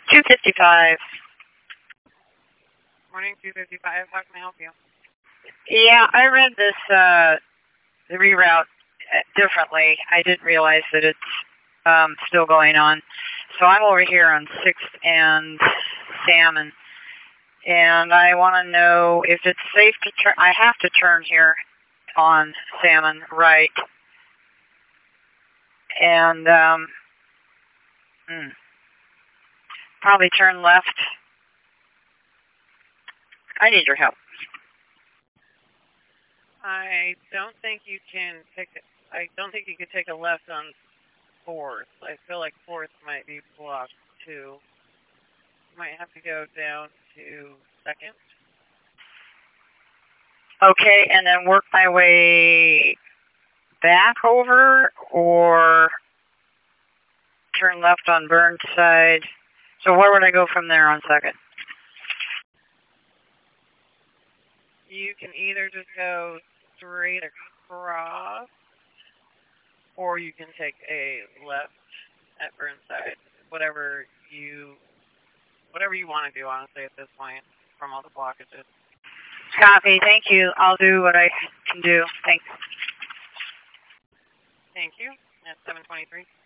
255. Morning, 255. How can I help you? Yeah, I read this the reroute differently. I didn't realize that it's still going on. So I'm over here on 6th and Salmon, and I want to know if it's safe to turn. I have to turn here on Salmon right, and probably turn left. I need your help. I don't think you can take a left on 4th. I feel like 4th might be blocked too. Might have to go down to 2nd. Okay, and then work my way back over, or turn left on Burnside. So where would I go from there on 2nd? You can either just go straight across, or you can take a left at Burnside. Whatever you want to do, honestly, at this point, from all the blockages. Copy. Thank you. I'll do what I can do. Thanks. Thank you. At 723.